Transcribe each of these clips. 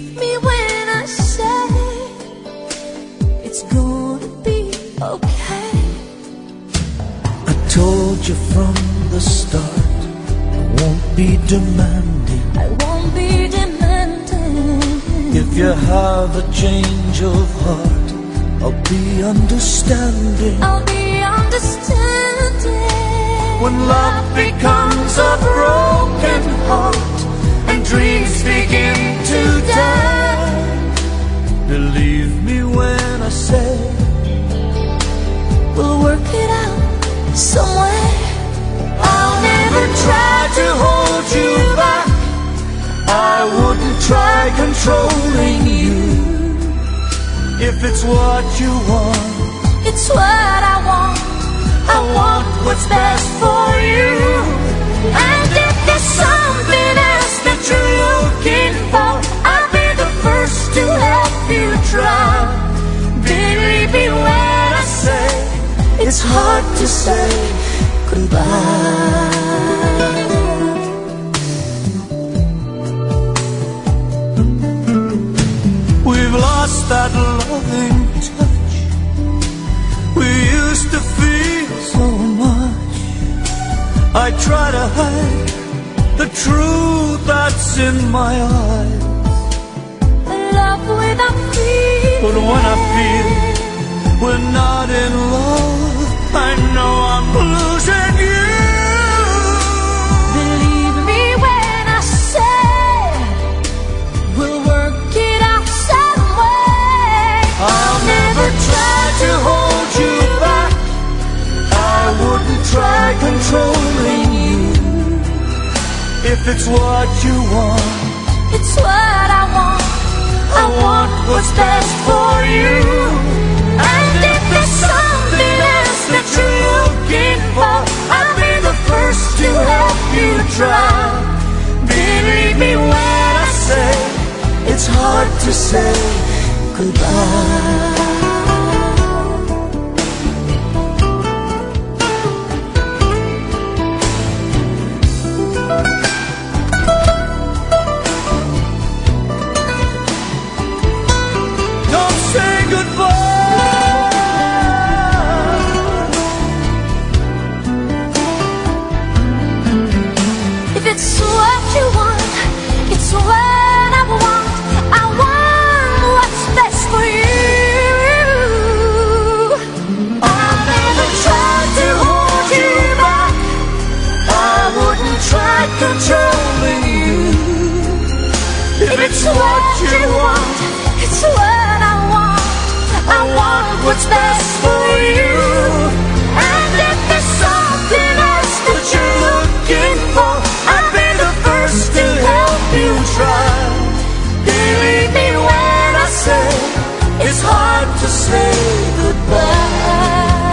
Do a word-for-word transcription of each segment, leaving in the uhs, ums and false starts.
me when I say it's gonna be okay. I told you from the start, I won't be demanding. I won't be demanding. If you have a change of heart, I'll be understanding. I'll be understanding. When love becomes a broken heart and dreams begin to die, believe me when I say we'll work it out some way. I'll never try to hold you back. I wouldn't try controlling you. If it's what you want, it's what I want. I want what's best for you. And if there's something else that you're looking for, I'll be the first to help you try. Believe me when I say it's hard to say goodbye. We've lost that loving touch we used to feel so much. I try to hide the truth that's in my eyes. Love without fear. But when I feel we're not in love, I know I'm losing you. Believe me when I say we'll work it out some way. I'll never try to hold you back. I wouldn't try controlling you. If it's what you want, it's what I want. I want what's best for you. And if there's something else that you're looking for, I'll be the first to help you try. Believe me when I say it's hard to say goodbye. it's what you want, it's what I want. I want what's best for you. I'll never try to hold you back. I wouldn't try controlling you. If it's what you want, it's what I want. I want what's best for you. And if there's something else that you're looking for, I'd be the first to help you try. Believe me when I say it's hard to say goodbye.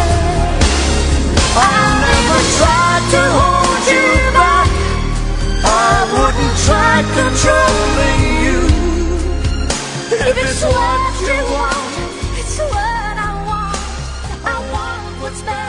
I'll never try to hold you back. I wouldn't try controlling you. If it's what you want, it's what I want. I want what's best.